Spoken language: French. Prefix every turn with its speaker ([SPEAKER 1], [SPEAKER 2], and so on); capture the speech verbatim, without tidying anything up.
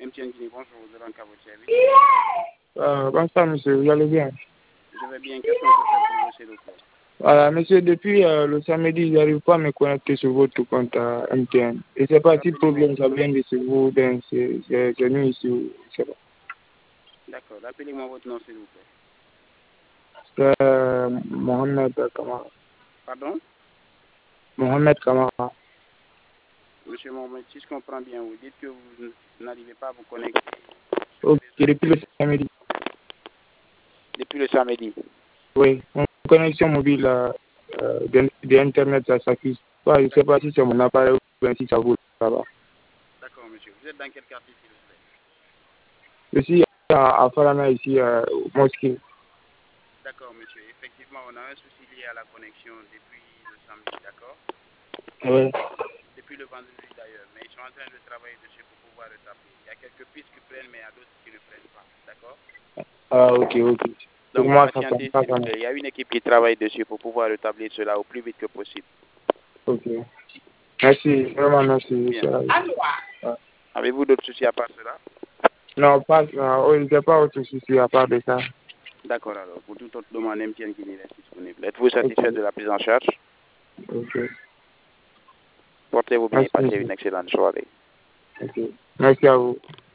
[SPEAKER 1] M T N Guinée, bonjour, vous avez un cas votre service.
[SPEAKER 2] Euh, bonsoir, monsieur, vous allez bien?
[SPEAKER 1] Je vais bien, qu'est-ce qu'on peut faire pour vous, s'il vous plaît?
[SPEAKER 2] Voilà, monsieur, depuis euh, le samedi, je n'arrive pas à me connecter sur votre compte euh, M T N. Je ne sais pas si le problème, ça vient de chez vous, bien, c'est c'est nous ici, je ne sais pas.
[SPEAKER 1] D'accord, rappelez-moi votre nom, s'il vous plaît.
[SPEAKER 2] C'est euh, Mohamed Kamara.
[SPEAKER 1] Pardon?
[SPEAKER 2] Mohamed Kamara.
[SPEAKER 1] Monsieur Mohamed, si je comprends bien, vous dites que vous n'arrivez pas à vous connecter.
[SPEAKER 2] Ok, depuis le samedi.
[SPEAKER 1] Depuis le samedi?
[SPEAKER 2] Oui, mon connexion mobile euh, euh, d'Internet, ça s'affiche pas. Je ne sais pas si c'est mon appareil ou bien si ça vous là-bas.
[SPEAKER 1] D'accord, monsieur. Vous êtes dans quel quartier, s'il vous plaît?
[SPEAKER 2] Je suis à, à Farana, ici, euh, au mosquée.
[SPEAKER 1] D'accord, monsieur. Effectivement, on a un souci lié à la connexion depuis le samedi, d'accord?
[SPEAKER 2] Oui.
[SPEAKER 1] Depuis le vendredi d'ailleurs, mais ils sont en train de travailler dessus pour pouvoir rétablir. Il y a quelques pistes qui prennent, mais il y a d'autres qui ne prennent pas, d'accord?
[SPEAKER 2] Ah, ok, ok. Pour
[SPEAKER 1] Donc,
[SPEAKER 2] moi, ça prend
[SPEAKER 1] patientez,
[SPEAKER 2] pas
[SPEAKER 1] s'il vous
[SPEAKER 2] quand même.
[SPEAKER 1] plaît. Il y a une équipe qui travaille dessus pour pouvoir rétablir cela au plus vite que possible.
[SPEAKER 2] Ok. Merci, vraiment merci.
[SPEAKER 1] Bien.
[SPEAKER 2] Ouais.
[SPEAKER 1] Avez-vous d'autres soucis à part cela?
[SPEAKER 2] Non, pas, euh, il n'y a pas autre souci à part de ça.
[SPEAKER 1] D'accord, alors. Pour toute autre demande, M T N Guinée reste disponible. Êtes-vous satisfait
[SPEAKER 2] Ok.
[SPEAKER 1] de la prise en charge?
[SPEAKER 2] Ok.
[SPEAKER 1] Portez-vous bien et
[SPEAKER 2] Merci,
[SPEAKER 1] passez
[SPEAKER 2] monsieur.
[SPEAKER 1] une excellente soirée.
[SPEAKER 2] Ok. Merci à vous.